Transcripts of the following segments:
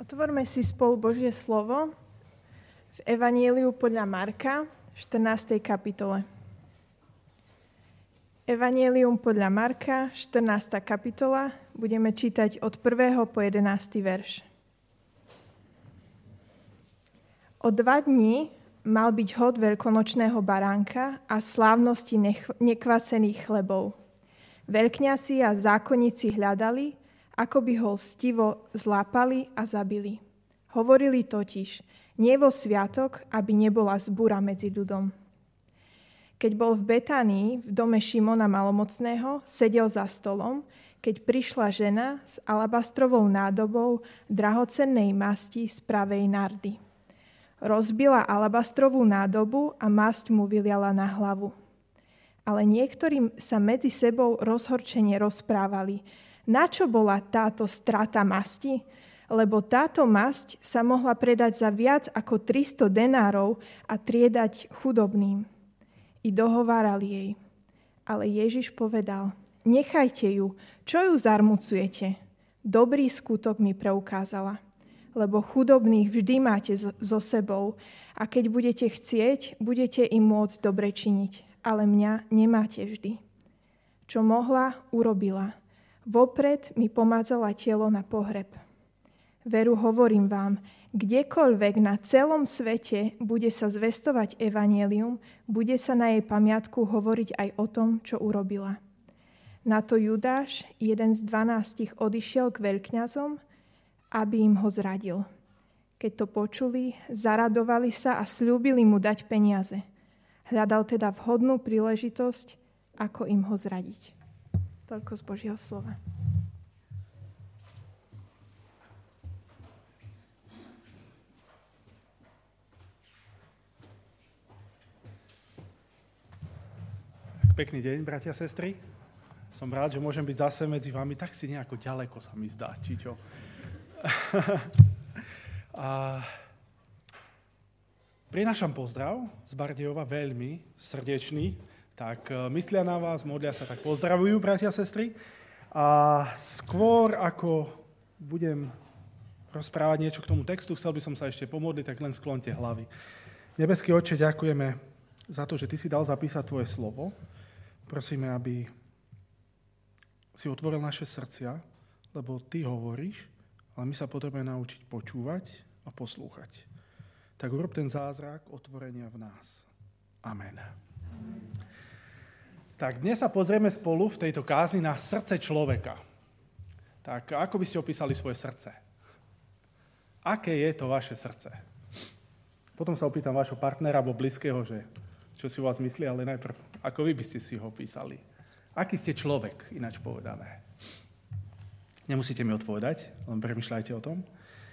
Otvorme si spolu Božie slovo v Evanjeliu podľa Marka, 14. kapitole. Evanjelium podľa Marka, 14. kapitola, budeme čítať od 1. po 11. verš. O 2 dní mal byť hod veľkonočného baránka a slávnosti nekvasených chlebov. Veľkňazi a zákonníci hľadali, ako by ho lstivo zlápali a zabili. Hovorili totiž, nie vo sviatok, aby nebola zbúra medzi ľudom. Keď bol v Betánii, v dome Šimona Malomocného, sedel za stolom, keď prišla žena s alabastrovou nádobou drahocennej masti z pravej nardy. Rozbila alabastrovú nádobu a masť mu vyliala na hlavu. Ale niektorí sa medzi sebou rozhorčene rozprávali, na čo bola táto strata masti? Lebo táto masť sa mohla predať za viac ako 300 denárov a triedať chudobným. I dohovárali jej. Ale Ježiš povedal, nechajte ju, čo ju zarmucujete? Dobrý skutok mi preukázala. Lebo chudobných vždy máte so sebou a keď budete chcieť, budete im môcť dobre činiť. Ale mňa nemáte vždy. Čo mohla, urobila. Vopred mi pomazala telo na pohreb. Veru hovorím vám, kdekoľvek na celom svete bude sa zvestovať evanjelium, bude sa na jej pamiatku hovoriť aj o tom, čo urobila. Na to Judáš, jeden z 12, odišiel k veľkňazom, aby im ho zradil. Keď to počuli, zaradovali sa a sľúbili mu dať peniaze. Hľadal teda vhodnú príležitosť, ako im ho zradiť. Toľko z Božieho slova. Pekný deň, bratia a sestry. Som rád, že môžem byť zase medzi vami. Tak si nejako ďaleko sa mi zdá, či čo. Prinášam pozdrav z Bardejova, veľmi srdečný. Tak myslia na vás, modlia sa, tak pozdravujú, bratia a sestry. A skôr, ako budem rozprávať niečo k tomu textu, chcel by som sa ešte pomodliť, tak len sklonte hlavy. Nebeský Otče, ďakujeme za to, že Ty si dal zapísať Tvoje slovo. Prosíme, aby si otvoril naše srdcia, lebo Ty hovoríš, ale my sa potrebujeme naučiť počúvať a poslúchať. Tak urob ten zázrak otvorenia v nás. Amen. Tak dnes sa pozrieme spolu v tejto kázni na srdce človeka. Tak ako by ste opísali svoje srdce? Aké je to vaše srdce? Potom sa opýtam vášho partnera alebo blízkeho, že čo si o vás myslí, ale najprv, ako vy by ste si ho opísali? Aký ste človek, ináč povedané? Nemusíte mi odpovedať, len premýšľajte o tom.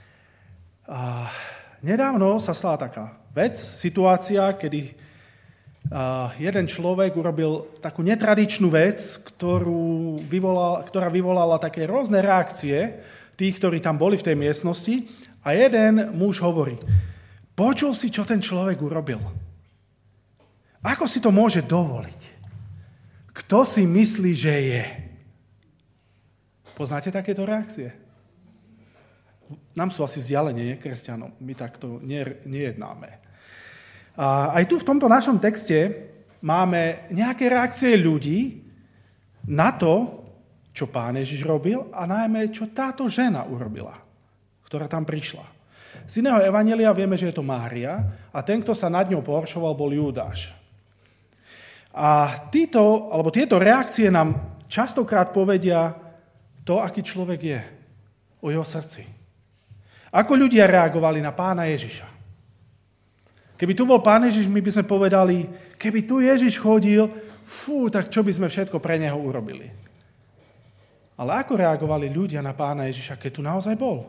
Nedávno sa stala taká vec, situácia, kedy jeden človek urobil takú netradičnú vec, ktorá vyvolala také rôzne reakcie tých, ktorí tam boli v tej miestnosti. A jeden muž hovorí, počul si, čo ten človek urobil? Ako si to môže dovoliť? Kto si myslí, že je? Poznáte takéto reakcie? Nám sú asi vzdialenie, nie kresťanom. My takto nejednáme. A aj tu v tomto našom texte máme nejaké reakcie ľudí na to, čo Pán Ježiš robil a najmä, čo táto žena urobila, ktorá tam prišla. Z iného evanjelia vieme, že je to Mária a ten, kto sa nad ňou pohoršoval, bol Judáš. A tieto reakcie nám častokrát povedia to, aký človek je, o jeho srdci. Ako ľudia reagovali na Pána Ježiša. Keby tu bol Pán Ježiš, my by sme povedali, keby tu Ježiš chodil, tak čo by sme všetko pre neho urobili. Ale ako reagovali ľudia na Pána Ježiša, keď tu naozaj bol?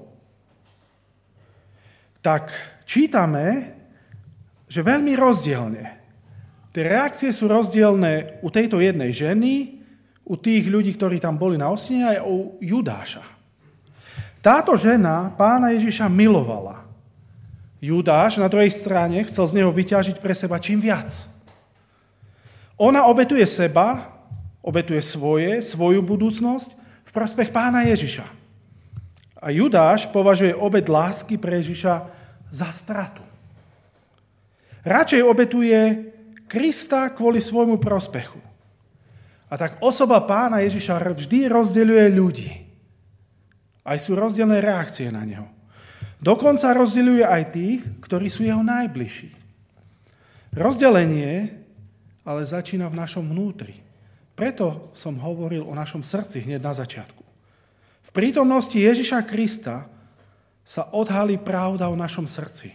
Tak čítame, že veľmi rozdielne. Tie reakcie sú rozdielne u tejto jednej ženy, u tých ľudí, ktorí tam boli na ostine, aj u Judáša. Táto žena Pána Ježiša milovala. Judáš na druhej strane chcel z neho vyťažiť pre seba čím viac. Ona obetuje seba, obetuje svoju budúcnosť v prospech Pána Ježiša. A A Judáš považuje obed lásky pre Ježiša za stratu. Radšej obetuje Krista kvôli svojmu prospechu. A tak osoba Pána Ježiša vždy rozdeľuje ľudí. Aj sú rozdielne reakcie na neho. Dokonca rozdeľuje aj tých, ktorí sú jeho najbližší. Rozdelenie ale začína v našom vnútri. Preto som hovoril o našom srdci hneď na začiatku. V prítomnosti Ježiša Krista sa odhalí pravda o našom srdci.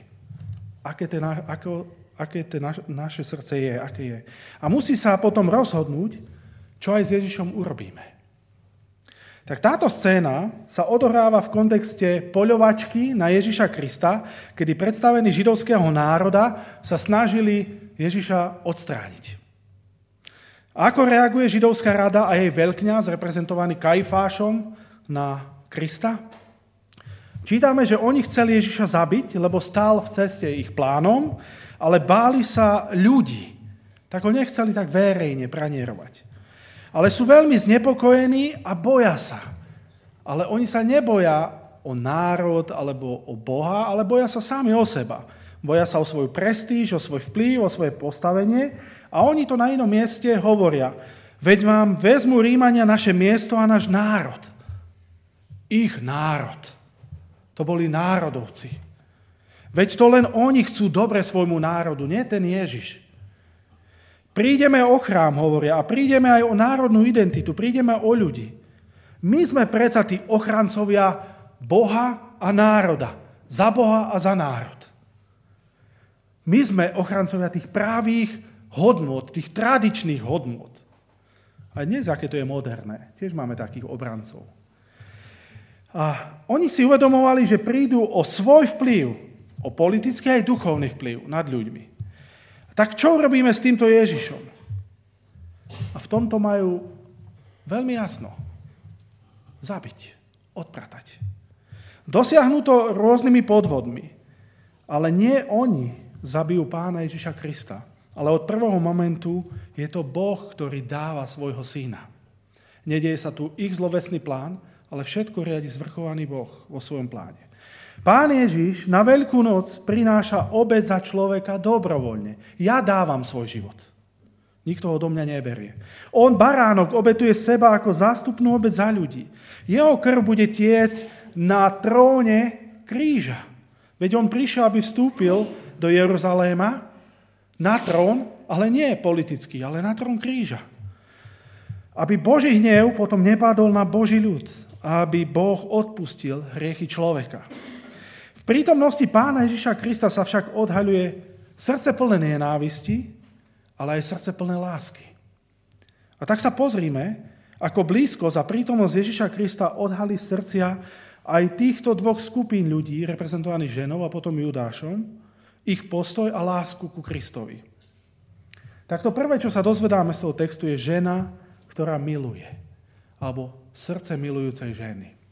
Aké naše srdce je, aké je. A musí sa potom rozhodnúť, čo aj s Ježišom urobíme. Tak táto scéna sa odohráva v kontexte poľovačky na Ježiša Krista, kedy predstavení židovského národa sa snažili Ježiša odstrániť. Ako reaguje židovská rada a jej veľkňaz, reprezentovaný Kajfášom, na Krista? Čítame, že oni chceli Ježiša zabiť, lebo stál v ceste ich plánom, ale báli sa ľudí. Tak ho nechceli tak verejne pranierovať. Ale sú veľmi znepokojení a boja sa. Ale oni sa neboja o národ alebo o Boha, ale boja sa sami o seba. Boja sa o svoju prestíž, o svoj vplyv, o svoje postavenie a oni to na inom mieste hovoria. Veď vám vezmu Rímania naše miesto a náš národ. Ich národ. To boli národovci. Veď to len oni chcú dobre svojmu národu, nie ten Ježiš. Prídeme o chrám, hovoria, a prídeme aj o národnú identitu, prídeme o ľudí. My sme predsa tí ochrancovia Boha a národa. Za Boha a za národ. My sme ochrancovia tých právých hodnôt, tých tradičných hodnôt. A dnes, aké to je moderné, tiež máme takých obrancov. A oni si uvedomovali, že prídu o svoj vplyv, o politický aj duchovný vplyv nad ľuďmi. Tak čo robíme s týmto Ježišom? A v tomto majú veľmi jasno. Zabiť, odpratať. Dosiahnu to rôznymi podvodmi, ale nie oni zabijú Pána Ježiša Krista, ale od prvého momentu je to Boh, ktorý dáva svojho syna. Nedieje sa tu ich zlovesný plán, ale všetko riadi zvrchovaný Boh vo svojom pláne. Pán Ježiš na Veľkú noc prináša obed za človeka dobrovoľne. Ja dávam svoj život. Nikto ho do mňa neberie. On, baránok, obetuje seba ako zástupnú obed za ľudí. Jeho krv bude tiecť na tróne kríža. Veď on prišiel, aby vstúpil do Jeruzaléma na trón, ale nie politický, ale na trón kríža. Aby Boží hnev potom nepadol na Boží ľud, aby Boh odpustil hriechy človeka. V prítomnosti Pána Ježiša Krista sa však odhaľuje srdce plné nenávisti, ale aj srdce plné lásky. A tak sa pozrime, ako blízko za prítomnosť Ježiša Krista odhalí srdcia aj týchto dvoch skupín ľudí, reprezentovaných ženou a potom Judášom, ich postoj a lásku ku Kristovi. Tak to prvé, čo sa dozvedáme z toho textu, je žena, ktorá miluje, alebo srdce milujúcej ženy.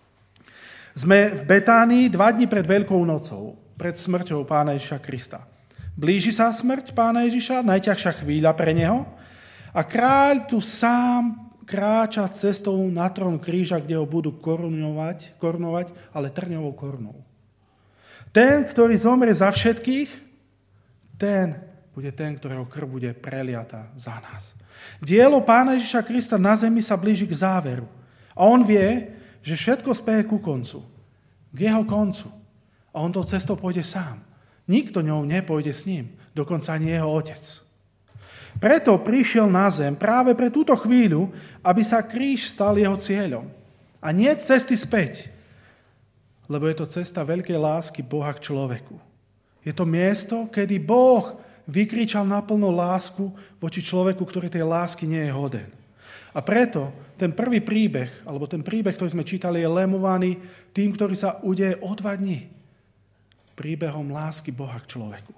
Sme v Betánii 2 dni pred Veľkou nocou, pred smrťou Pána Ježiša Krista. Blíži sa smrť Pána Ježiša, najťažšia chvíľa pre neho, a kráľ tu sám kráča cestou na trón kríža, kde ho budú korunovať, ale trňovou korunou. Ten, ktorý zomrie za všetkých, ten bude ten, ktorého krv bude preliata za nás. Dielo Pána Ježiša Krista na zemi sa blíži k záveru. A on vie, že všetko speje ku koncu, k jeho koncu. A on tou cestou pôjde sám. Nikto ňou nepôjde s ním, dokonca ani jeho otec. Preto prišiel na zem práve pre túto chvíľu, aby sa kríž stal jeho cieľom. A nie cesty späť, lebo je to cesta veľkej lásky Boha k človeku. Je to miesto, kedy Boh vykričal naplno lásku voči človeku, ktorý tej lásky nie je hoden. A preto ten prvý príbeh, alebo ten príbeh, ktorý sme čítali, je lemovaný tým, ktorý sa udeje o 2 dní. Príbehom lásky Boha k človeku.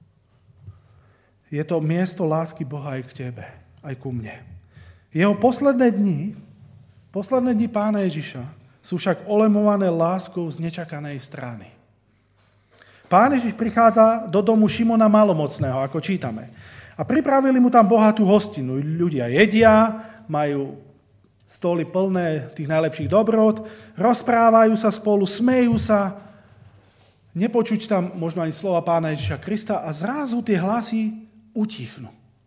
Je to miesto lásky Boha aj k tebe, aj ku mne. Jeho posledné dni Pána Ježiša sú však olemované láskou z nečakanej strany. Pán Ježiš prichádza do domu Šimona Malomocného, ako čítame. A pripravili mu tam bohatú hostinu. Ľudia jedia, majú Stoly plné tých najlepších dobrôt, rozprávajú sa spolu, smejú sa, nepočuť tam možno ani slova Pána Ježiša Krista a zrazu tie hlasy utichnú.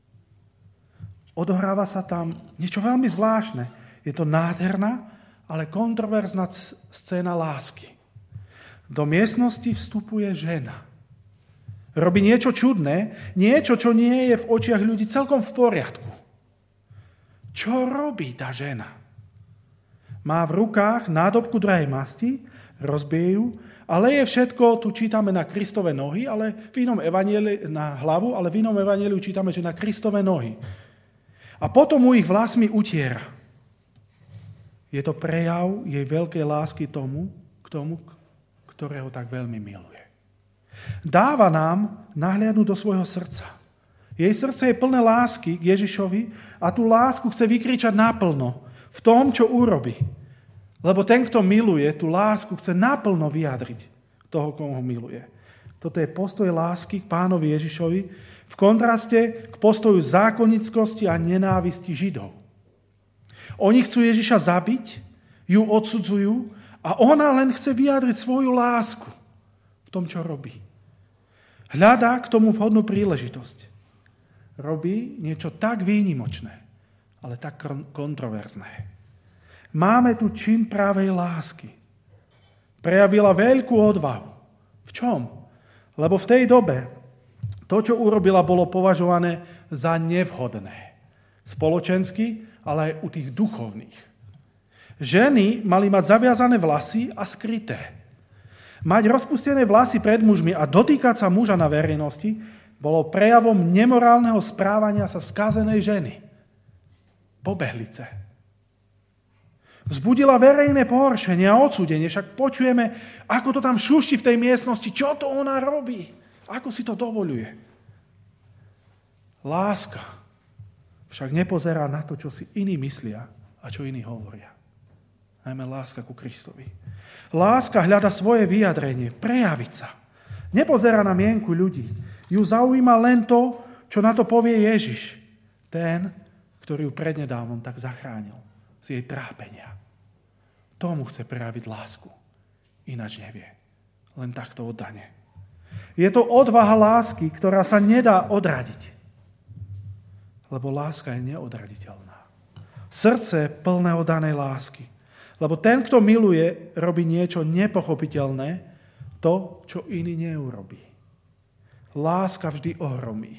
Odohráva sa tam niečo veľmi zvláštne. Je to nádherná, ale kontroverzná scéna lásky. Do miestnosti vstupuje žena. Robí niečo čudné, niečo, čo nie je v očiach ľudí celkom v poriadku. Čo robí tá žena? Má v rukách nádobku drahej masti, rozbije ju a leje všetko, tu čítame na Kristove nohy, ale v inom evanjeliu na hlavu, ale v inom evanjeliu čítame, že na Kristove nohy. A potom mu ich vlasmi utiera. Je to prejav jej veľkej lásky k tomu, ktorého tak veľmi miluje. Dáva nám nahliadnúť do svojho srdca. Jej srdce je plné lásky k Ježišovi a tú lásku chce vykričať naplno v tom, čo urobí. Lebo ten, kto miluje, tú lásku chce naplno vyjadriť toho, koho miluje. Toto je postoj lásky k Pánovi Ježišovi v kontraste k postoju zákonnickosti a nenávisti Židov. Oni chcú Ježiša zabiť, ju odsudzujú a ona len chce vyjadriť svoju lásku v tom, čo robí. Hľadá k tomu vhodnú príležitosť. Robí niečo tak výnimočné, ale tak kontroverzné. Máme tu čin pravej lásky. Prejavila veľkú odvahu. V čom? Lebo v tej dobe to, čo urobila, bolo považované za nevhodné. Spoločensky, ale aj u tých duchovných. Ženy mali mať zaviazané vlasy a skryté. Mať rozpustené vlasy pred mužmi a dotýkať sa muža na verejnosti bolo prejavom nemorálneho správania sa skazenej ženy. Pobehlice. Vzbudila verejné pohoršenie a odsúdenie, však počujeme, ako to tam šušti v tej miestnosti, čo to ona robí, ako si to dovoľuje. Láska však nepozerá na to, čo si iní myslia a čo iní hovoria. Najmä láska ku Kristovi. Láska hľada svoje vyjadrenie, prejaviť sa. Nepozerá na mienku ľudí. Ju zaujíma len to, čo na to povie Ježiš. Ten, ktorý ju prednedávnom tak zachránil z jej trápenia. Tomu chce prejaviť lásku. Ináč nevie. Len takto oddane. Je to odvaha lásky, ktorá sa nedá odradiť. Lebo láska je neodraditeľná. Srdce plné oddanej lásky. Lebo ten, kto miluje, robí niečo nepochopiteľné, to, čo iný neurobí. Láska vždy ohromí.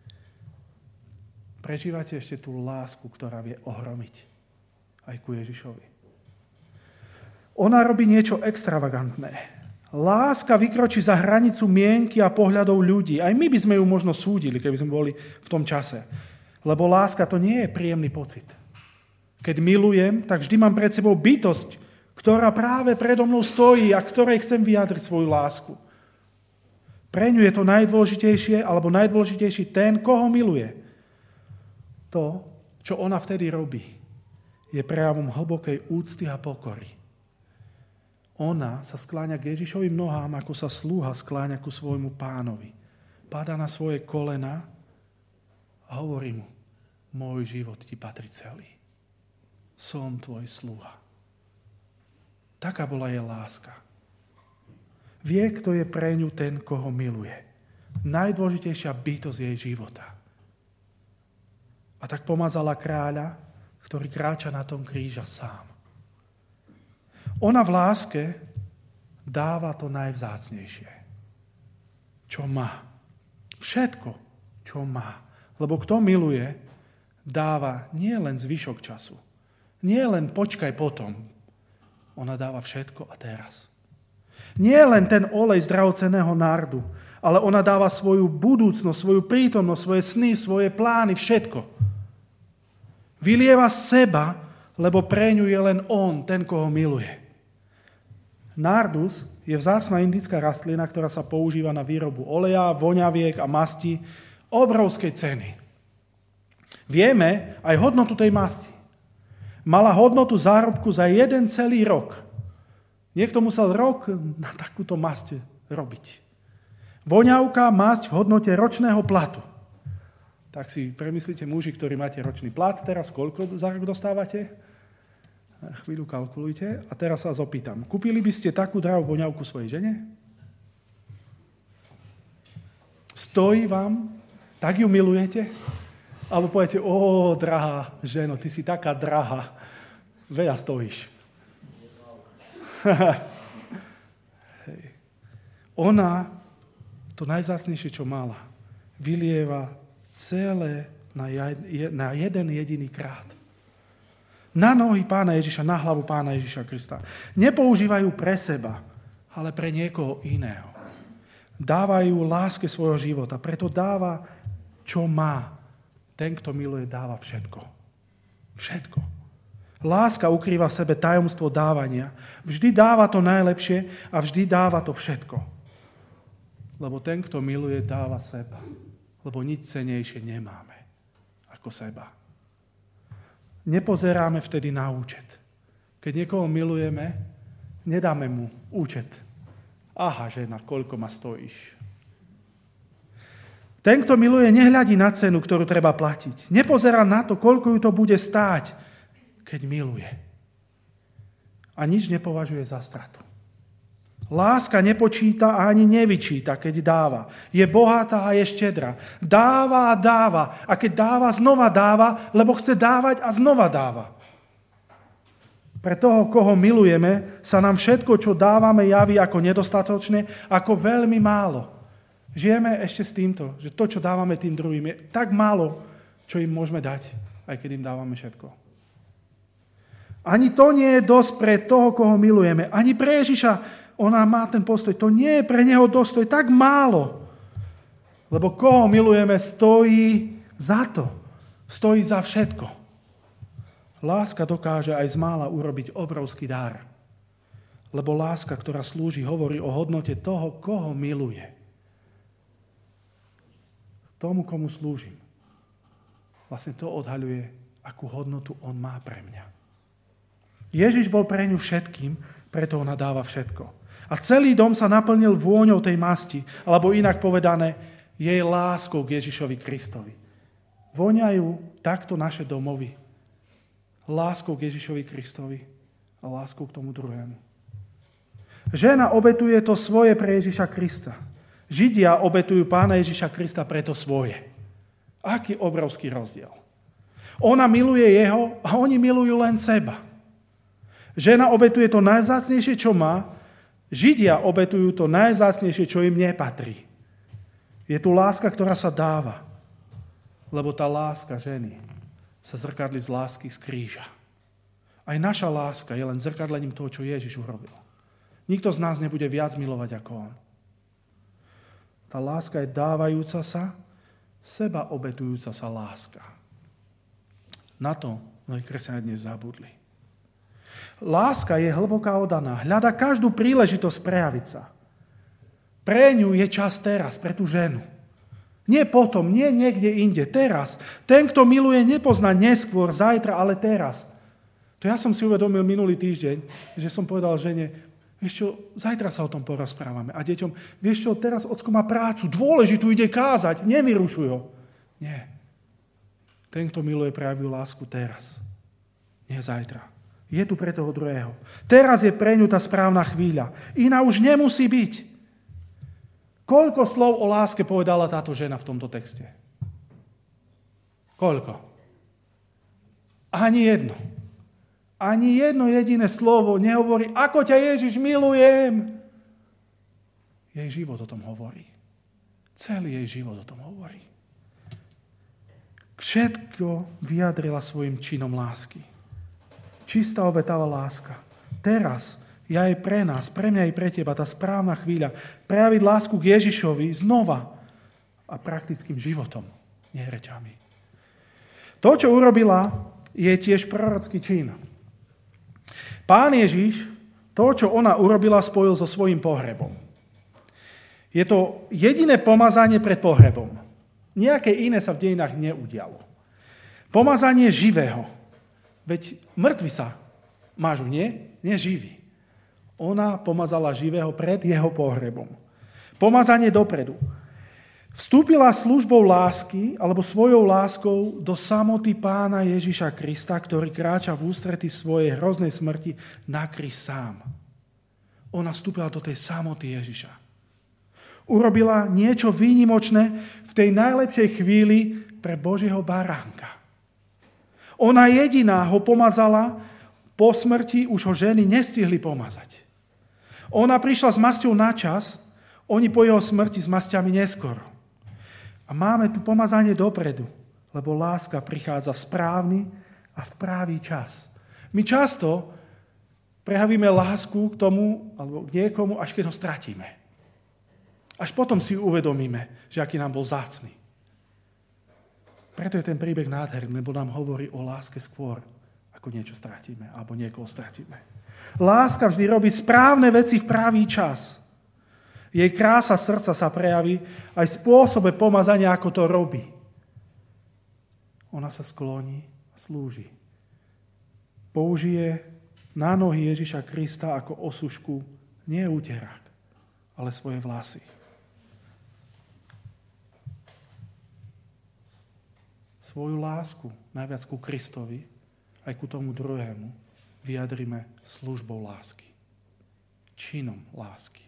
Prežívate ešte tú lásku, ktorá vie ohromiť aj ku Ježišovi. Ona robí niečo extravagantné. Láska vykročí za hranicu mienky a pohľadov ľudí. Aj my by sme ju možno súdili, keby sme boli v tom čase. Lebo láska to nie je príjemný pocit. Keď milujem, tak vždy mám pred sebou bytosť, ktorá práve predo mnou stojí a ktorej chcem vyjadriť svoju lásku. Pre ňu je to najdôležitejšie, alebo najdôležitejší ten, koho miluje. To, čo ona vtedy robí, je prejavom hlbokej úcty a pokory. Ona sa skláňa k Ježišovým nohám, ako sa slúha skláňa ku svojmu pánovi. Padá na svoje kolena a hovorí mu, môj život ti patrí celý. Som tvoj sluha. Taká bola jej láska. Vie, kto je pre ňu ten, koho miluje. Najdôležitejšia bytosť jej života. A tak pomazala kráľa, ktorý kráča na tom kríža sám. Ona v láske dáva to najvzácnejšie. Čo má. Všetko, čo má. Lebo kto miluje, dáva nie len zvyšok času. Nie len počkaj potom. Ona dáva všetko a teraz. Nie len ten olej z drahocenného nardu, ale ona dáva svoju budúcnosť, svoju prítomnosť, svoje sny, svoje plány, všetko. Vylieva seba, lebo pre ňu je len on, ten, koho miluje. Nardus je vzácna indická rastlina, ktorá sa používa na výrobu oleja, voňaviek a masti obrovskej ceny. Vieme aj hodnotu tej masti. Mala hodnotu zárobku za 1 celý rok. Niekto musel rok na takúto masť robiť. Voňavka, masť v hodnote ročného platu. Tak si premyslíte, muži, ktorí máte ročný plat, teraz koľko za rok dostávate? Chvíľu kalkulujte a teraz sa vás opýtam. Kúpili by ste takú drahú voňavku svojej žene? Stojí vám? Tak ju milujete? Alebo poviete, drahá ženo, ty si taká drahá. Veľa stojíš. Hej. Ona, to najvzácnejšie, čo mala, vylieva celé na jeden jediný krát. Na nohy Pána Ježiša, na hlavu Pána Ježiša Krista. Nepoužívajú pre seba, ale pre niekoho iného. Dávajú láske svojho života, preto dáva, čo má. Ten, kto miluje, dáva všetko. Všetko. Láska ukrýva v sebe tajomstvo dávania. Vždy dáva to najlepšie a vždy dáva to všetko. Lebo ten, kto miluje, dáva seba. Lebo nič cenejšie nemáme ako seba. Nepozeráme vtedy na účet. Keď niekoho milujeme, nedáme mu účet. Aha, žena, koľko ma stojíš? Ten, kto miluje, nehľadí na cenu, ktorú treba platiť. Nepozerá na to, koľko ju to bude stáť, keď miluje. A nič nepovažuje za stratu. Láska nepočíta a ani nevyčíta, keď dáva. Je bohatá a je štedrá. Dáva a dáva. A keď dáva, znova dáva, lebo chce dávať a znova dáva. Pre toho, koho milujeme, sa nám všetko, čo dávame, javí ako nedostatočné, ako veľmi málo. Žijeme ešte s týmto, že to, čo dávame tým druhým, je tak málo, čo im môžeme dať, aj keď im dávame všetko. Ani to nie je dosť pre toho, koho milujeme. Ani pre Ježiša ona má ten postoj. To nie je pre neho dosť, to je tak málo. Lebo koho milujeme, stojí za to. Stojí za všetko. Láska dokáže aj z mála urobiť obrovský dar. Lebo láska, ktorá slúži, hovorí o hodnote toho, koho miluje. Tomu, komu slúžim. Vlastne to odhaľuje, akú hodnotu on má pre mňa. Ježiš bol pre ňu všetkým, preto ona dáva všetko. A celý dom sa naplnil vôňou tej masti, alebo inak povedané, jej láskou k Ježišovi Kristovi. Voňajú takto naše domovy. Láskou k Ježišovi Kristovi a láskou k tomu druhému. Žena obetuje to svoje pre Ježiša Krista. Židia obetujú Pána Ježiša Krista pre to svoje. Aký obrovský rozdiel. Ona miluje jeho a oni milujú len seba. Žena obetuje to najvzácnejšie, čo má. Židia obetujú to najvzácnejšie, čo im nepatrí. Je tu láska, ktorá sa dáva. Lebo tá láska ženy sa zrkadlí z lásky z kríža. Aj naša láska je len zrkadlením toho, čo Ježiš urobil. Nikto z nás nebude viac milovať ako on. Tá láska je dávajúca sa, seba obetujúca sa láska. Na to mnohí kresťania dnes zabudli. Láska je hlboká oddaná. Hľada každú príležitosť prejaviť sa. Pre ňu je čas teraz, pre tú ženu. Nie potom, nie niekde inde, teraz. Ten, kto miluje, nepozná neskôr, zajtra, ale teraz. To ja som si uvedomil minulý týždeň, že som povedal žene, vieš čo, zajtra sa o tom porozprávame. A deťom, vieš čo, teraz ocko má prácu, dôležitú ide kázať, nevyrušuj ho. Nie. Ten, kto miluje, prejaví lásku teraz. Nie zajtra. Je tu pre toho druhého. Teraz je pre ňu tá správna chvíľa. Iná už nemusí byť. Koľko slov o láske povedala táto žena v tomto texte? Koľko? Ani jedno. Ani jedno jediné slovo nehovorí, ako ťa Ježiš milujem. Jej život o tom hovorí. Celý jej život o tom hovorí. Všetko vyjadrila svojim činom lásky. Čistá obetavá láska. Teraz je aj pre nás, pre mňa aj pre teba tá správna chvíľa prejaviť lásku k Ježišovi znova a praktickým životom, nie rečami. To, čo urobila, je tiež prorocký čin. Pán Ježiš, to, čo ona urobila, spojil so svojím pohrebom. Je to jediné pomazanie pred pohrebom. Nejaké iné sa v dejinách neudialo. Pomazanie živého. Veď mŕtvy sa mážu, nie? Nie živý. Ona pomazala živého pred jeho pohrebom. Pomazanie dopredu. Vstúpila službou lásky, alebo svojou láskou do samoty Pána Ježiša Krista, ktorý kráča v ústrety svojej hroznej smrti na kríž sám. Ona vstúpila do tej samoty Ježiša. Urobila niečo výnimočné v tej najlepšej chvíli pre Božieho baránka. Ona jediná ho pomazala, po smrti už ho ženy nestihli pomazať. Ona prišla s masťou na čas, oni po jeho smrti s masťami neskoro. A máme tu pomazanie dopredu, lebo láska prichádza v správny a v pravý čas. My často prejavíme lásku k tomu, alebo k niekomu, až keď ho stratíme. Až potom si uvedomíme, že aký nám bol vzácny. Preto je ten príbeh nádherný, lebo nám hovorí o láske skôr, ako niečo stratíme, alebo niekoho stratíme. Láska vždy robí správne veci v pravý čas. Jej krása srdca sa prejaví aj v spôsobe pomazania, ako to robí. Ona sa skloní a slúži. Použije na nohy Ježiša Krista ako osušku nie úterák, ale svoje vlasy. Svoju lásku najviac ku Kristovi, aj ku tomu druhému, vyjadrime službou lásky. Činom lásky.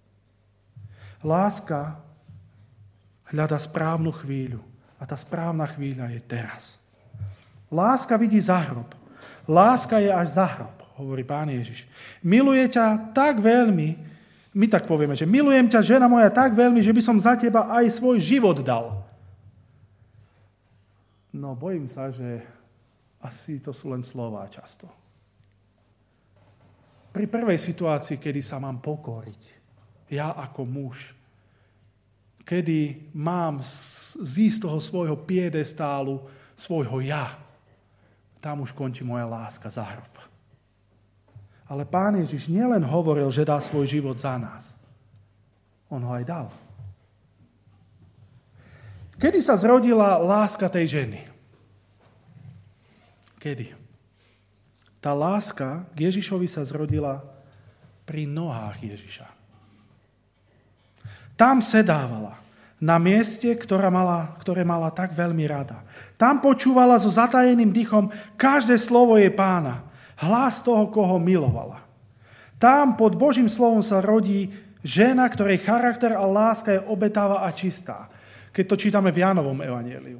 Láska hľada správnu chvíľu a tá správna chvíľa je teraz. Láska vidí za hrob. Láska je až za hrob, hovorí Pán Ježiš. Miluje ťa tak veľmi, my tak povieme, že milujem ťa, žena moja, tak veľmi, že by som za teba aj svoj život dal. No bojím sa, že asi to sú len slová často. Pri prvej situácii, kedy sa mám pokoriť, ja ako muž, kedy mám zísť z toho svojho piedestálu, svojho ja, tam už končí moja láska za hrob. Ale Pán Ježiš nielen hovoril, že dá svoj život za nás. On ho aj dal. Kedy sa zrodila láska tej ženy? Kedy? Tá láska k Ježišovi sa zrodila pri nohách Ježiša. Tam sedávala, na mieste, ktoré mala tak veľmi rada. Tam počúvala so zatajeným dychom každé slovo jej Pána, hlas toho, koho milovala. Tam pod Božím slovom sa rodí žena, ktorej charakter a láska je obetavá a čistá. Keď to čítame v Jánovom evanjeliu.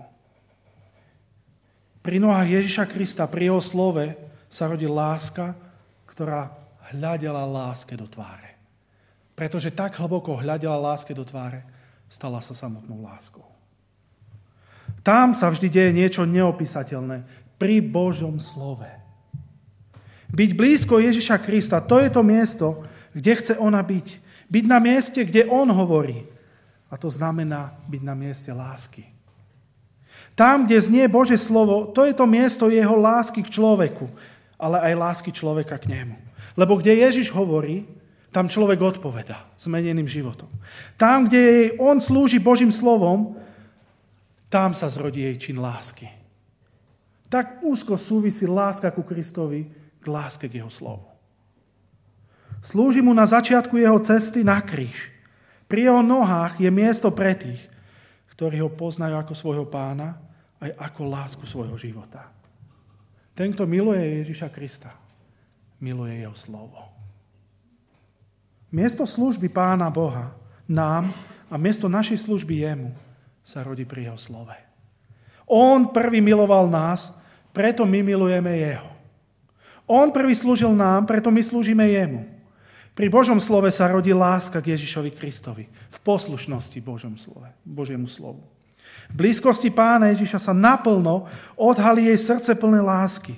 Pri nohách Ježiša Krista, pri jeho slove sa rodí láska, ktorá hľadela láske do tváre. Pretože tak hlboko hľadela láske do tváre, stala sa samotnou láskou. Tam sa vždy deje niečo neopísateľné. Pri Božom slove. Byť blízko Ježiša Krista, to je to miesto, kde chce ona byť. Byť na mieste, kde on hovorí. A to znamená byť na mieste lásky. Tam, kde znie Božie slovo, to je to miesto jeho lásky k človeku, ale aj lásky človeka k nemu. Lebo kde Ježiš hovorí, tam človek odpovedá zmeneným životom. Tam, kde jej on slúži Božím slovom, tam sa zrodí jej čin lásky. Tak úzko súvisí láska ku Kristovi k láske k jeho slovu. Slúži mu na začiatku jeho cesty na kríž. Pri jeho nohách je miesto pre tých, ktorí ho poznajú ako svojho Pána, aj ako lásku svojho života. Ten, kto miluje Ježiša Krista, miluje jeho slovo. Miesto služby Pána Boha nám a miesto našej služby jemu sa rodí pri jeho slove. On prvý miloval nás, preto my milujeme jeho. On prvý slúžil nám, preto my slúžime jemu. Pri Božom slove sa rodí láska k Ježišovi Kristovi. V poslušnosti Božiemu slovu. V blízkosti Pána Ježiša sa naplno odhalí jej srdce plné lásky.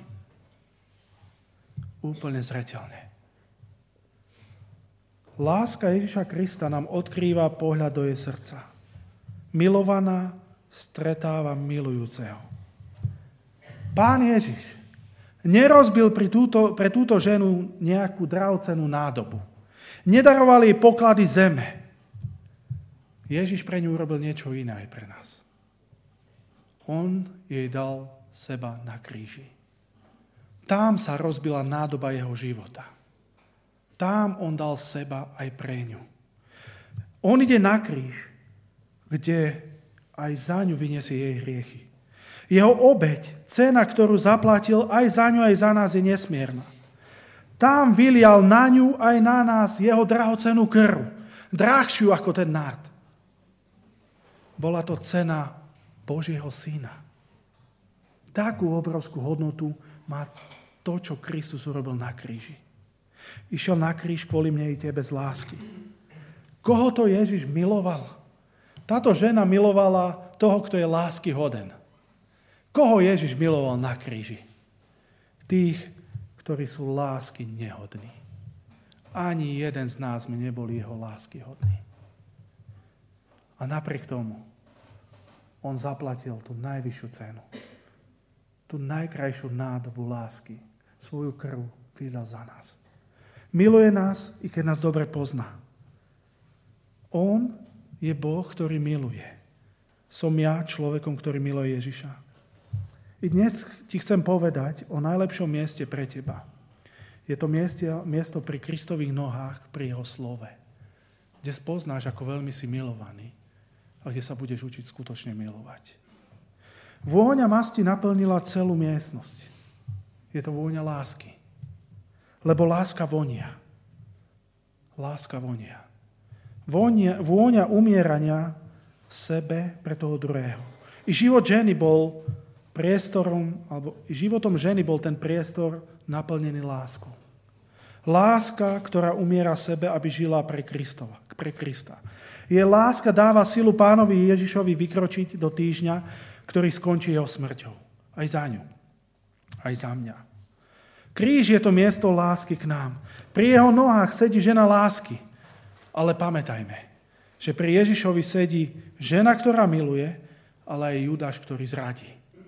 Úplne zreteľne. Láska Ježiša Krista nám odkrýva pohľad do jej srdca. Milovaná stretáva milujúceho. Pán Ježiš nerozbil pre túto ženu nejakú drahocenú nádobu. Nedaroval jej poklady zeme. Ježiš pre ňu urobil niečo iné aj pre nás. On jej dal seba na kríži. Tam sa rozbila nádoba jeho života. Tam on dal seba aj pre ňu. On ide na kríž, kde aj za ňu vyniesie jej hriechy. Jeho obeť, cena, ktorú zaplatil aj za ňu, aj za nás, je nesmierna. Tam vylial na ňu aj na nás jeho drahocenú krv, drahšiu ako ten nárd. Bola to cena Božieho syna. Takú obrovskú hodnotu má to, čo Kristus urobil na kríži. Išiel na kríž kvôli mne i tebe z lásky. Koho to Ježiš miloval? Táto žena milovala toho, kto je lásky hoden. Koho Ježiš miloval na kríži? Tých, ktorí sú lásky nehodní. Ani jeden z nás sme neboli jeho lásky hodní. A napriek tomu on zaplatil tú najvyššiu cenu. Tú najkrajšiu nádobu lásky. Svoju krv vydal za nás. Miluje nás, i keď nás dobre pozná. On je Boh, ktorý miluje. Som ja človekom, ktorý miluje Ježiša. I dnes ti chcem povedať o najlepšom mieste pre teba. Je to miesto pri Kristových nohách, pri jeho slove. Kde spoznáš, ako veľmi si milovaný a kde sa budeš učiť skutočne milovať. Vôňa masti naplnila celú miestnosť. Je to vôňa lásky. Lebo láska vonia. Láska vonia. Vôňa umierania sebe pre toho druhého. I život ženy bol priestorom, alebo životom ženy bol ten priestor naplnený láskou. Láska, ktorá umiera sebe, aby žila pre Krista. Jej láska dáva silu Pánovi Ježišovi vykročiť do týždňa, ktorý skončí jeho smrťou. Aj za ňu. Aj za mňa. Kríž je to miesto lásky k nám. Pri jeho nohách sedí žena lásky. Ale pamätajme, že pri Ježišovi sedí žena, ktorá miluje, ale aj Judáš, ktorý zradí.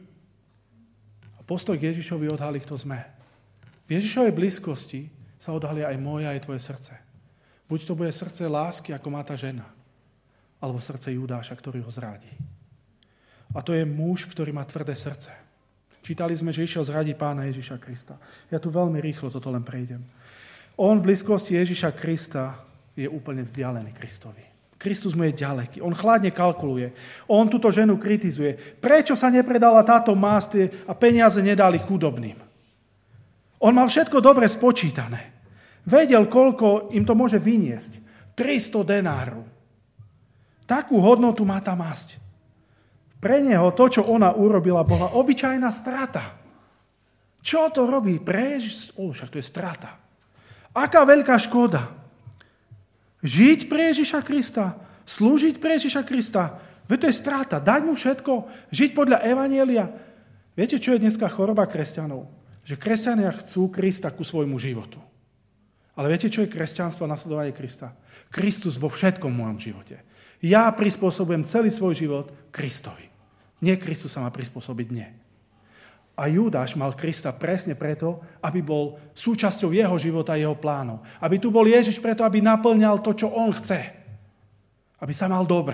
A postoj k Ježišovi odhalí, kto sme. V Ježišovej blízkosti sa odhalí aj moje, aj tvoje srdce. Buď to bude srdce lásky, ako má tá žena, alebo srdce Judáša, ktorý ho zradí. A to je muž, ktorý má tvrdé srdce. Čítali sme, že išiel zradiť Pána Ježiša Krista. Ja tu veľmi rýchlo toto len prejdem. On v blízkosti Ježiša Krista je úplne vzdialený Kristovi. Kristus mu je ďaleký. On chladne kalkuluje. On túto ženu kritizuje. Prečo sa nepredala táto masť a peniaze nedali chudobným? On mal všetko dobre spočítané. Vedel, koľko im to môže vyniesť. 300 denárov. Takú hodnotu má tá masť. Pre neho to, čo ona urobila, bola obyčajná strata. Čo to robí? Však to je strata. Aká veľká škoda. Žiť pre Ježiša Krista, slúžiť pre Ježiša Krista, veď to je strata. Dať mu všetko, žiť podľa evanjelia. Viete, čo je dneska choroba kresťanov? Že kresťania chcú Krista ku svojmu životu. Ale viete, čo je kresťanstvo a nasledovanie Krista? Kristus vo všetkom mojom živote. Ja prispôsobujem celý svoj život Kristovi. Nie Kristus sa má prispôsobiť mne. A Judáš mal Krista presne preto, aby bol súčasťou jeho života a jeho plánov. Aby tu bol Ježiš preto, aby naplňal to, čo on chce. Aby sa mal dobre.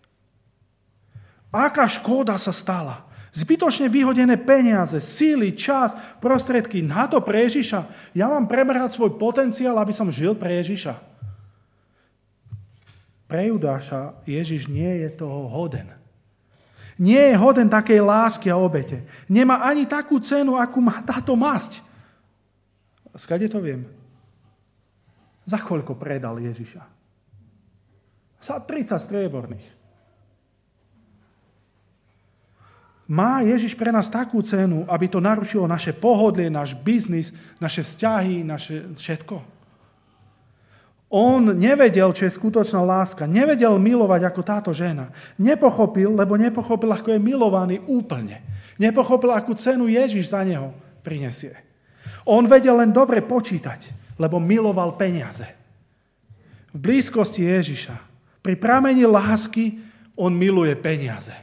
Aká škoda sa stala? Zbytočne vyhodené peniaze, síly, čas, prostriedky na to pre Ježiša. Ja mám preberať svoj potenciál, aby som žil pre Ježiša. Pre Judáša Ježiš nie je toho hoden. Nie je hoden takej lásky a obete. Nemá ani takú cenu, akú má táto masť. Skade to viem? Za koľko predal Ježiša? Za 30 strieborných. Má Ježiš pre nás takú cenu, aby to narušilo naše pohodlie, náš biznis, naše vzťahy, naše všetko? On nevedel, čo je skutočná láska. Nevedel milovať ako táto žena. Nepochopil, ako je milovaný úplne. Nepochopil, akú cenu Ježiš za neho prinesie. On vedel len dobre počítať, lebo miloval peniaze. V blízkosti Ježiša, pri pramení lásky, on miluje peniaze.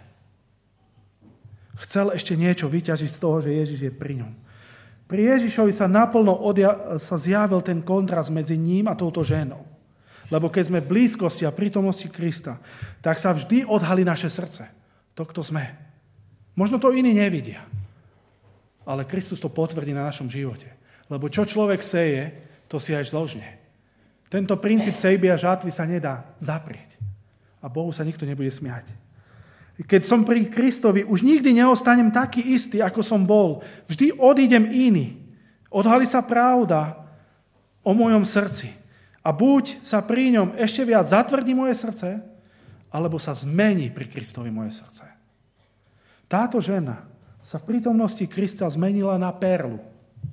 Chcel ešte niečo vyťažiť z toho, že Ježiš je pri ňom. Pri Ježišovi sa naplno sa zjavil ten kontrast medzi ním a touto ženou. Lebo keď sme v blízkosti a prítomnosti Krista, tak sa vždy odhalí naše srdce. To, kto sme. Možno to iní nevidia. Ale Kristus to potvrdí na našom živote. Lebo čo človek seje, to si aj zložne. Tento princíp sejby a žatvy sa nedá zaprieť. A Bohu sa nikto nebude smiať. Keď som pri Kristovi, už nikdy neostanem taký istý, ako som bol. Vždy odídem iný. Odhalí sa pravda o mojom srdci. A buď sa pri ňom ešte viac zatvrdí moje srdce, alebo sa zmení pri Kristovi moje srdce. Táto žena sa v prítomnosti Krista zmenila na perlu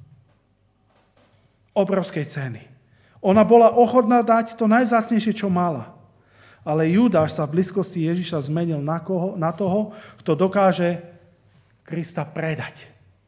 obrovskej ceny. Ona bola ochotná dať to najvzácnejšie, čo mala. Ale Judáš sa v blízkosti Ježiša zmenil na toho, kto dokáže Krista predať.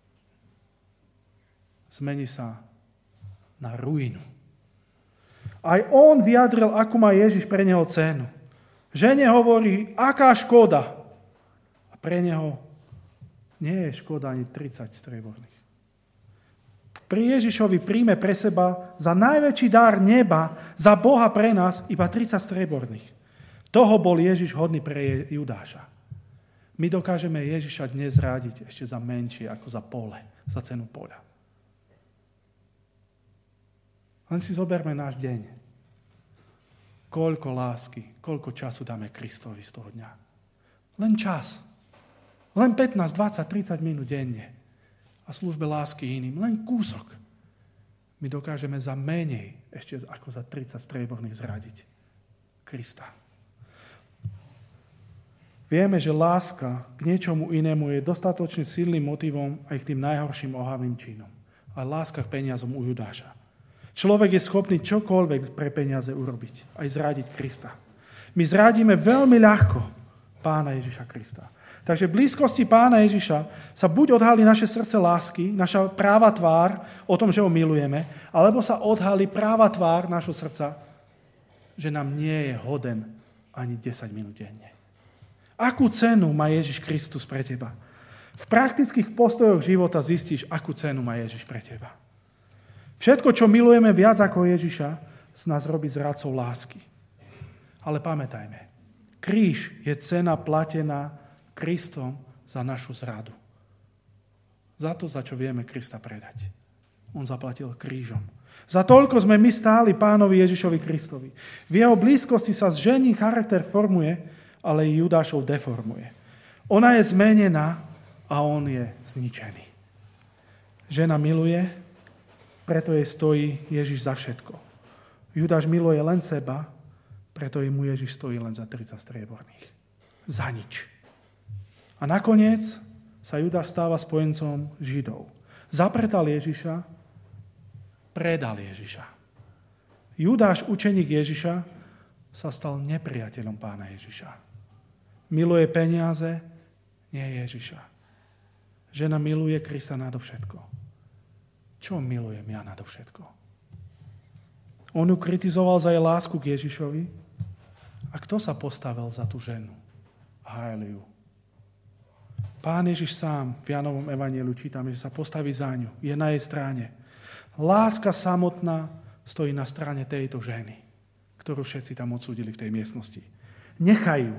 Zmení sa na ruinu. Aj on vyjadril, akú má Ježiš pre neho cenu. Žene hovorí, aká škoda. A pre neho nie je škoda ani 30 strieborných. Pri Ježišovi príjme pre seba za najväčší dar neba, za Boha pre nás iba 30 strieborných. Toho bol Ježiš hodný pre Judáša. My dokážeme Ježiša dnes rádiť ešte za menšie ako za pole, za cenu poľa. Len si zoberme náš deň. Koľko lásky, koľko času dáme Kristovi z toho dňa. Len čas. Len 15, 20, 30 minút denne. A službe lásky iným. Len kúsok. My dokážeme za menej ešte ako za 30 strieborných zradiť Krista. Vieme, že láska k niečomu inému je dostatočne silným motivom aj k tým najhorším ohavným činom. A láska k peniazom u Judáša. Človek je schopný čokoľvek pre peniaze urobiť, aj zradiť Krista. My zradíme veľmi ľahko Pána Ježiša Krista. Takže v blízkosti Pána Ježiša sa buď odhalí naše srdce lásky, naša práva tvár o tom, že ho milujeme, alebo sa odhalí práva tvár našho srdca, že nám nie je hoden ani 10 minút denne. Akú cenu má Ježiš Kristus pre teba? V praktických postojoch života zistíš, akú cenu má Ježiš pre teba. Všetko, čo milujeme viac ako Ježiša, z nás robí zradcov lásky. Ale pamätajme, kríž je cena platená Kristom za našu zradu. Za to, za čo vieme Krista predať. On zaplatil krížom. Za toľko sme my stáli Pánovi Ježišovi Kristovi. V jeho blízkosti sa žení charakter formuje, ale i Judášov deformuje. Ona je zmenená a on je zničený. Žena miluje, preto jej stojí Ježiš za všetko. Judáš miluje len seba, preto mu Ježiš stojí len za 30 strieborných. Za nič. A nakoniec sa Judáš stáva spojencom Židov. Zapretal Ježiša, predal Ježiša. Judáš, učeník Ježiša, sa stal nepriateľom Pána Ježiša. Miluje peniaze, nie Ježiša. Žena miluje Krista nadovšetko. Čo milujem ja nadovšetko? On ju kritizoval za jej lásku k Ježišovi. A kto sa postavil za tú ženu? Hájil ju. Pán Ježiš sám v Jánovom evanjeliu čítame, že sa postaví za ňu. Je na jej strane. Láska samotná stojí na strane tejto ženy, ktorú všetci tam odsúdili v tej miestnosti. Nechajú.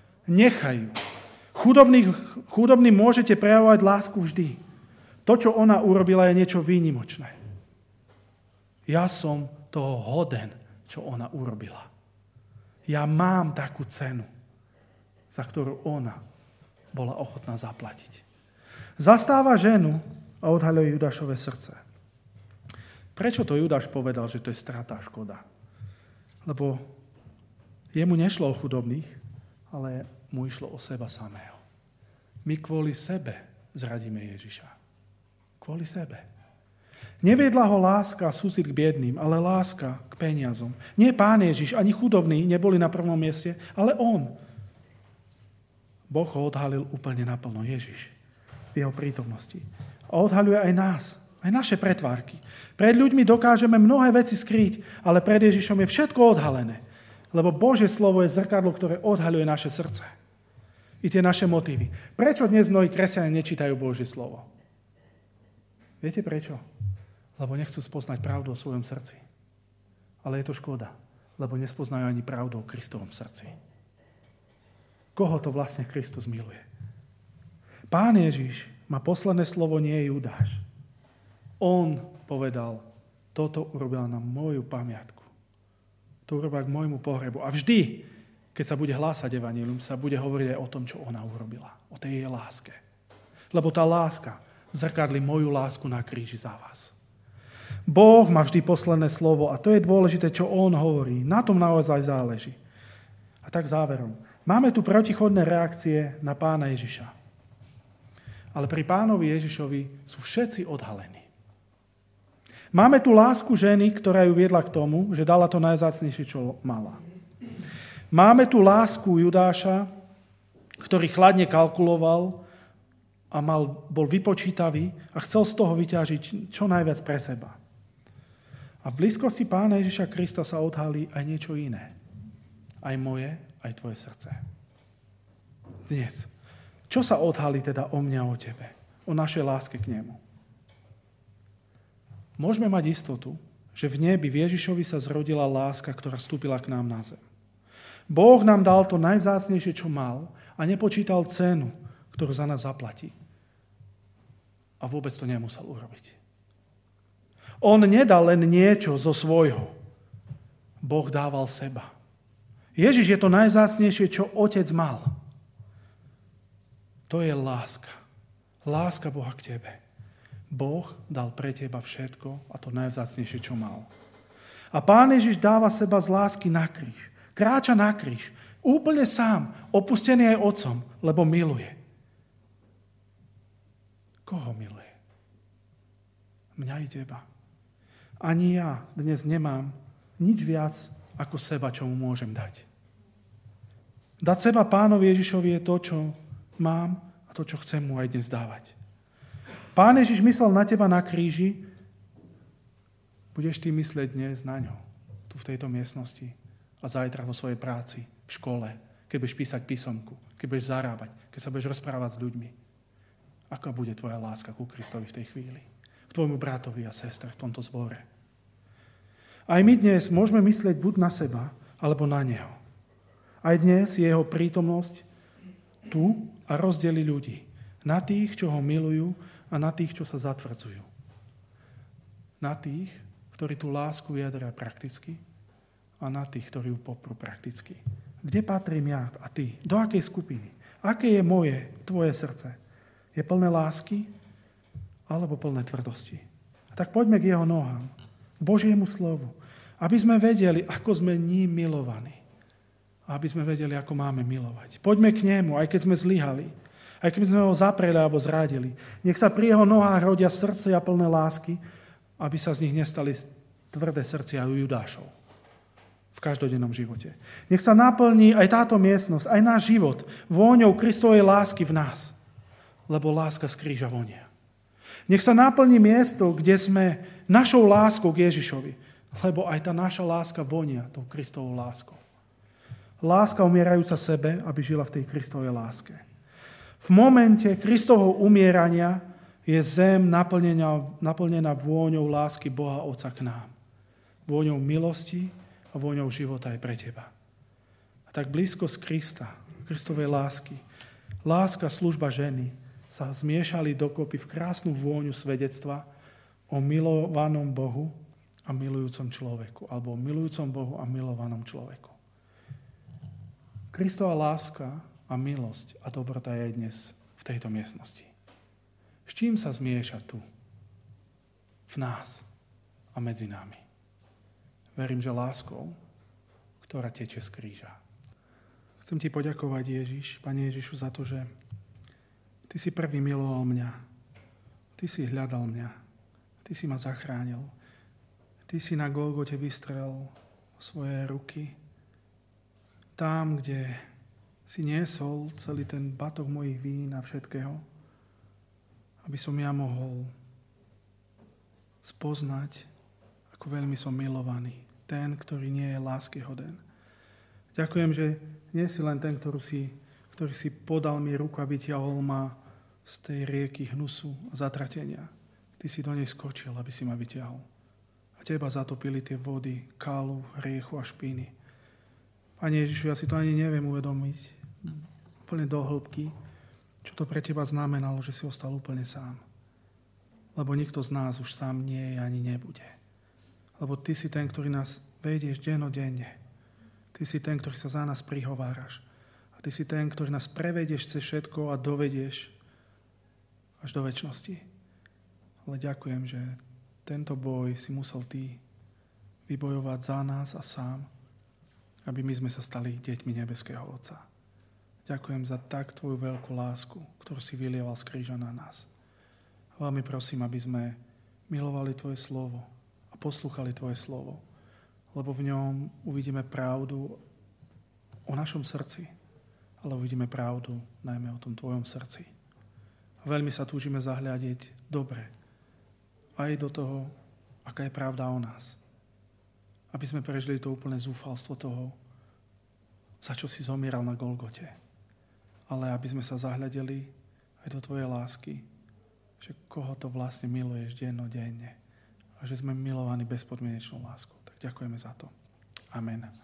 Chudobným môžete prejavovať lásku vždy. To, čo ona urobila, je niečo výnimočné. Ja som toho hoden, čo ona urobila. Ja mám takú cenu, za ktorú ona bola ochotná zaplatiť. Zastáva ženu a odhaľuje Judášové srdce. Prečo to Judáš povedal, že to je strata škoda? Lebo jemu nešlo o chudobných, ale mu išlo o seba samého. My kvôli sebe zradíme Ježiša. Kvôli sebe. Neviedla ho láska a súcit k biedným, ale láska k peniazom. Nie Pán Ježiš, ani chudobní neboli na prvom mieste, ale on. Boh ho odhalil úplne naplno, Ježiš, v jeho prítomnosti. A odhaľuje aj nás, aj naše pretvárky. Pred ľuďmi dokážeme mnohé veci skryť, ale pred Ježišom je všetko odhalené. Lebo Božie slovo je zrkadlo, ktoré odhaľuje naše srdce. I tie naše motívy. Prečo dnes mnohí kresťania nečítajú Božie slovo? Viete prečo? Lebo nechcú spoznať pravdu o svojom srdci. Ale je to škoda, lebo nespoznajú ani pravdu o Kristovom srdci. Koho to vlastne Kristus miluje? Pán Ježiš má posledné slovo, nie je Judáš. On povedal, toto urobila na moju pamiatku. To urobila k môjmu pohrebu. A vždy, keď sa bude hlásať evanjelium, sa bude hovoriť aj o tom, čo ona urobila. O tej jej láske. Lebo tá láska zrkadlí moju lásku na kríži za vás. Boh má vždy posledné slovo a to je dôležité, čo on hovorí. Na tom naozaj záleží. A tak záverom. Máme tu protichodné reakcie na Pána Ježiša. Ale pri Pánovi Ježišovi sú všetci odhalení. Máme tu lásku ženy, ktorá ju viedla k tomu, že dala to najvzácnejšie, čo mala. Máme tu lásku Judáša, ktorý chladne kalkuloval a bol vypočítavý a chcel z toho vyťažiť čo najviac pre seba. A v blízkosti Pána Ježiša Krista sa odhalí aj niečo iné. Aj moje, aj tvoje srdce. Dnes. Čo sa odhalí teda o mňa, o tebe? O našej láske k nemu? Môžeme mať istotu, že v nebi v Ježišovi sa zrodila láska, ktorá vstúpila k nám na zem. Boh nám dal to najvzácnejšie, čo mal a nepočítal cenu, ktorú za nás zaplatí. A vôbec to nemusel urobiť. On nedal len niečo zo svojho. Boh dával seba. Ježiš je to najvzácnejšie, čo Otec mal. To je láska. Láska Boha k tebe. Boh dal pre teba všetko a to najvzácnejšie, čo mal. A Pán Ježiš dáva seba z lásky na kríž. Kráča na kríž. Úplne sám, opustený aj Otcom, lebo miluje. Koho miluje? Mňa i teba. Ani ja dnes nemám nič viac ako seba, čo mu môžem dať. Dať seba Pánovi Ježišovi je to, čo mám a to, čo chcem mu aj dnes dávať. Pán Ježiš myslel na teba na kríži, budeš ty myslieť dnes na ňo, tu v tejto miestnosti a zajtra vo svojej práci, v škole, keď budeš písať písomku, keď budeš zarábať, keď sa budeš rozprávať s ľuďmi. Aká bude tvoja láska ku Kristovi v tej chvíli? K tvojmu bratovi a sestre v tomto zbore. Aj my dnes môžeme myslieť buď na seba, alebo na neho. Aj dnes je jeho prítomnosť tu a rozdeli ľudí. Na tých, čo ho milujú a na tých, čo sa zatvrdzujú. Na tých, ktorí tú lásku vyjadria prakticky a na tých, ktorí ju poprú prakticky. Kde patrím ja a ty? Do akej skupiny? Aké je moje, tvoje srdce? Je plné lásky alebo plné tvrdosti? A tak poďme k jeho nohám, k Božiemu slovu, aby sme vedeli, ako sme ním milovaní. A aby sme vedeli, ako máme milovať. Poďme k nemu, aj keď sme zlyhali, aj keď sme ho zapreli alebo zradili. Nech sa pri jeho nohách rodia srdcia plné lásky, aby sa z nich nestali tvrdé srdcia Judášov v každodennom živote. Nech sa naplní aj táto miestnosť, aj náš život vôňou Kristovej lásky v nás, lebo láska z kríža vonia. Nech sa naplní miesto, kde sme našou láskou k Ježišovi, lebo aj tá naša láska vonia tou Kristovou láskou. Láska umierajúca sebe, aby žila v tej Kristovej láske. V momente Kristovho umierania je zem naplnená vôňou lásky Boha Otca k nám. Vôňou milosti a vôňou života aj pre teba. A tak blízkosť Krista, Kristovej lásky, láska, služba ženy sa zmiešali dokopy v krásnu vôňu svedectva o milovanom Bohu a milujúcom človeku. Alebo o milujúcom Bohu a milovanom človeku. Kristova láska a milosť a dobrota je dnes v tejto miestnosti. S čím sa zmieša tu? V nás a medzi nami. Verím, že láskou, ktorá tečie z kríža. Chcem ti poďakovať, Ježiš, Pane Ježišu, za to, že ty si prvý miloval mňa. Ty si hľadal mňa. Ty si ma zachránil. Ty si na Golgote vystrel svoje ruky. Tam, kde si niesol celý ten batoh mojich vín a všetkého, aby som ja mohol spoznať, ako veľmi som milovaný. Ten, ktorý nie je láskyhoden. Ďakujem, že nie si len ten, ktorý si podal mi ruku a vytiahol ma z tej rieky hnusu a zatratenia. Ty si do nej skočil, aby si ma vytiahol. A teba zatopili tie vody, kálu, hriechu a špiny. Pane Ježišu, ja si to ani neviem uvedomiť úplne do hĺbky, čo to pre teba znamenalo, že si ostal úplne sám. Lebo nikto z nás už sám nie je ani nebude. Lebo ty si ten, ktorý nás vedieš dennodenne. Ty Ty si ten, ktorý sa za nás prihováraš. A Ty si ten, ktorý nás prevedieš cez všetko a dovedieš až do večnosti. Ale ďakujem, že tento boj si musel Ty vybojovať za nás a sám, aby my sme sa stali deťmi nebeského Otca. Ďakujem za tak Tvoju veľkú lásku, ktorú si vylieval z kríža na nás. A veľmi prosím, aby sme milovali Tvoje slovo a poslúchali Tvoje slovo, lebo v ňom uvidíme pravdu o našom srdci, ale uvidíme pravdu najmä o tom Tvojom srdci. A veľmi sa túžime zahľadiť dobre aj do toho, aká je pravda o nás. Aby sme prežili to úplné zúfalstvo toho, za čo si zomieral na Golgote. Ale aby sme sa zahľadili aj do Tvojej lásky, že koho to vlastne miluješ dennodenne a že sme milovaní bezpodmienečnou láskou. Tak ďakujeme za to. Amen.